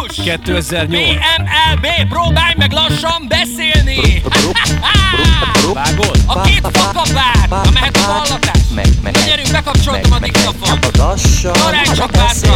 Klasszikus 2008 BMLB, próbálj meg lassan beszélni. Vágod? A két fakapár, na mehet a ballatás. Na gyerünk, bekapcsoltam a diktafont. Maradj csak bátran.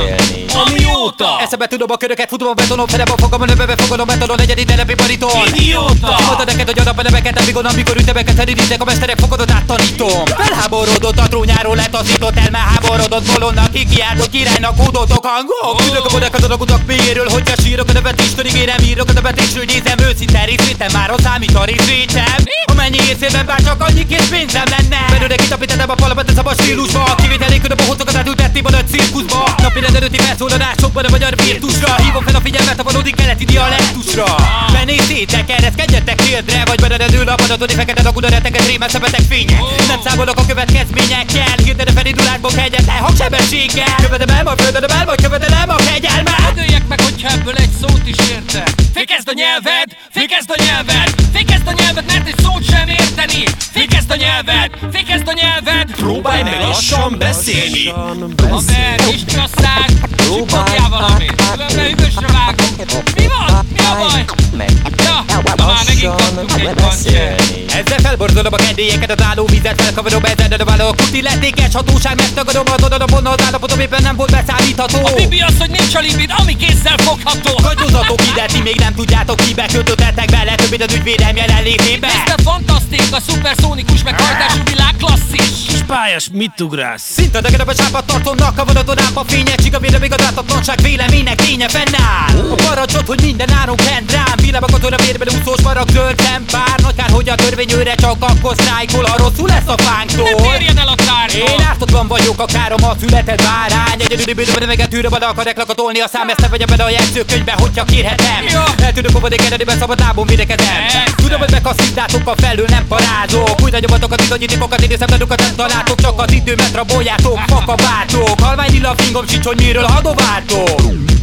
Amióta Eszembe tudom a köröket, futom a betonon, felem a fogam, a növebe fogom a betonon, egyedi telepi bariton. Idióta! Kimondta neked, hogy adap a neveket, amikor ütemeket szeridítek, a mesterek fogadot áttanítom. Felháborodott a trónjáról, letaszított el, már háborodott bolondnak, kikiáltott királynak, hódoltok hangok. Ülök a bodekadon a kutak mélyéről, hogyha sírok a nevetésről, ígérem, írok a nevetésről, nézem őszinte részvétem, már a számít a részvétem. Amennyi észében bár csak annyi kész pénzem lenne. Belőle kitapítettem a palamat, ez a stílusba. Kivétel nélkül a bohócokat átültettem a nagy cirkuszba. Napi rendelőti felszólalásokban a magyar virtusra. Hívom fel a figyelmet a valódi keleti dialektusra. Benézzétek, ereszkedjetek térdre, vagy berededül a padatoni fekete dagudareteket, rémes szemetek fények. Nem számolok a következményekkel, hirtelen felindulásból kegyetlen hangsebességgel. Követelem a földelem el, vagy követelem a kegyelmet. Ödöljek meg, hogyha ebből egy szót is értek. Fékezd a nyelved, fékezd a nyelved, fékezd a nyelved, mert egy szót sem érteni. Fékezd a nyelved, fékezd a nyelved. Próbálj meg lassan beszélni. Haver, kis csasszár, csipogjál valamit. Különben üvösre vágok. Mi van? Mi a baj? Ja, na már megint kaptunk egy pancset. Ezzel felborzolom a kedélyeket, az állóvizet felkavarom, ezzel dobálok. Kuti lettékes hatóság, megtagadom, adod a volna az állapotom, éppen nem volt beszámítható. A bibi az, hogy nincs a limit, ami kézzel fogható. Hagyózatok ide, ti még nem tudjátok, kibe kötöttetek bele, többit az ügyvédem jelenlétében. Mr. Fantasztik, a szuperszónikus meghajtású világ klasszis. Pályás, mit ugrálsz? Szinte a sápat tartomnak, a vonatod ámpa fényecsik, a vére még az ártatlanság véleménynek ténye fennáll. A parancsot, hogy minden áron kent rám, villámakaton a vérben úszós marag zöldem bár. Nagy kár, hogy a törvényőre csak akkor sztrájkol, a rosszul lesz a fánktól. Ne térjen el a tárgyból. Én ártatlan vagyok, a károm a született bárány. Egyedüli bűnöm, meg tűröm, akarják lakatolni a szám, ezt ne vegyem bele a jegyzőkönyvbe, hogyha kérhetem. Eltűnök a vadék eredében, szabad lábon védekezem. Tudom, hogy megkasszítátok a felül, nem parázok. Új nagyobatokat, bizonyítékokat, idézem, tanukat nem találtok, csak az időmet raboljátok, fakabátok. Halvány lila fingom sincs, hogy miről hadováltok.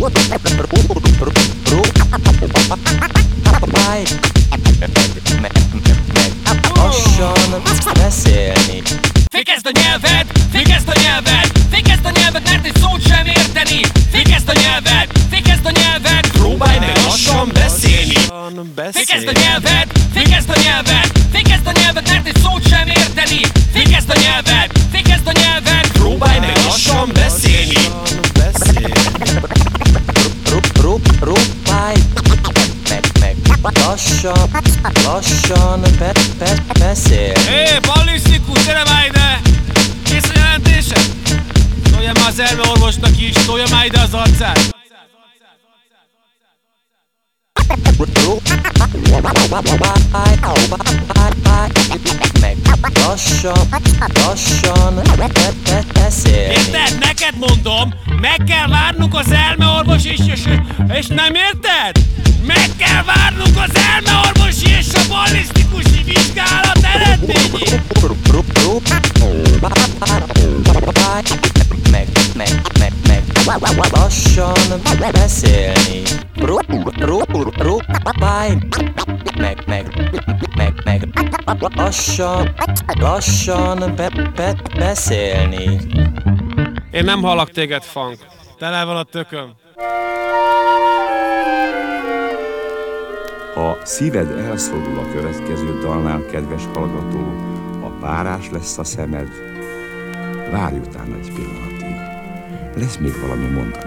Lassan beszélni. Fékezd a nyelved, fékezd a nyelved, fékezd a nyelved, mert egy szót sem érteni. Fékezd a nyelved, fékezd a nyelved. Próbálj meg lassan beszélni. Fékezd a nyelved, fékezd a nyelved, fékezd a nyelved, mert egy szót sem érteni. Fékezd a nyelved, fékezd a nyelved. Próbálj meg lassan beszélni. Próbálj meg lassan beszélni. Hé, ballisztikus, gyere már ide! Kész a jelentésed? Szólja már az elmeorvosnak is, szólja már ide az arcát! Meg lassan beszélni. Érted? Neked mondom, meg kell várnunk az elmeorvos és nem érted? Meg kell várnunk az elmeorvosi és a ballisztikusi vizsgálat eredményét! Meg lassan beszélni. Próbálj meg lassan beszélni. Én nem hallak téged, Funk. Tele van a tököm. Ha szíved elszorul a következő dalnál, kedves hallgató, a párás lesz a szemed, várj utána egy pillanatig. Lesz még valami mondani